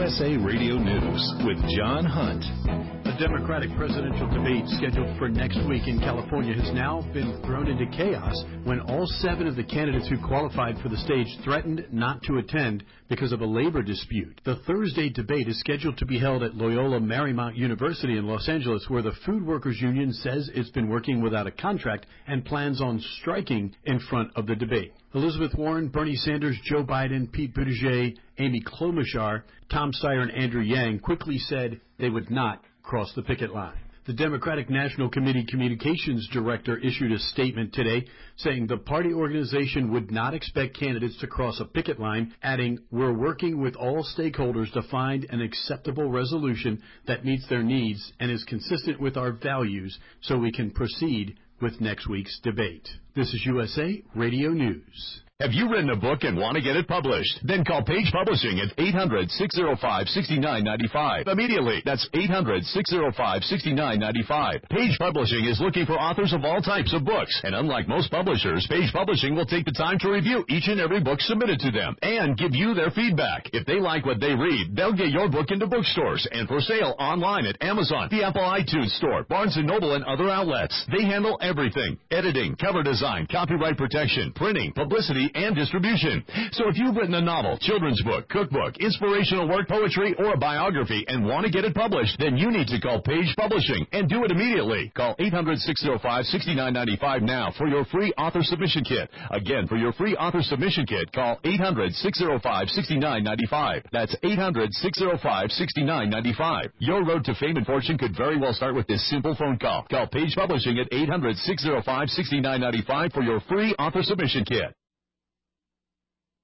USA Radio News with John Hunt. A Democratic presidential debate scheduled for next week in California has now been thrown into chaos when all 7 of the candidates who qualified for the stage threatened not to attend because of a labor dispute. The Thursday debate is scheduled to be held at Loyola Marymount University in Los Angeles, where the Food Workers Union says it's been working without a contract and plans on striking in front of the debate. Elizabeth Warren, Bernie Sanders, Joe Biden, Pete Buttigieg, Amy Klobuchar, Tom Steyer, and Andrew Yang quickly said they would not cross the picket line. The Democratic National Committee Communications Director issued a statement today saying the party organization would not expect candidates to cross a picket line, adding, "We're working with all stakeholders to find an acceptable resolution that meets their needs and is consistent with our values so we can proceed with next week's debate." This is USA Radio News. Have you written a book and want to get it published? Then call Page Publishing at 800-605-6995. Immediately. That's 800-605-6995. Page Publishing is looking for authors of all types of books. And unlike most publishers, Page Publishing will take the time to review each and every book submitted to them and give you their feedback. If they like what they read, they'll get your book into bookstores and for sale online at Amazon, the Apple iTunes Store, Barnes & Noble, and other outlets. They handle everything: editing, cover design, copyright protection, printing, publicity, and distribution. So if you've written a novel, children's book, cookbook, inspirational work, poetry, or a biography and want to get it published, then you need to call Page Publishing and do it immediately. Call 800-605-6995 now for your free author submission kit. Again, for your free author submission kit, call 800-605-6995. That's 800-605-6995. Your road to fame and fortune could very well start with this simple phone call. Call Page Publishing at 800-605-6995 for your free author submission kit.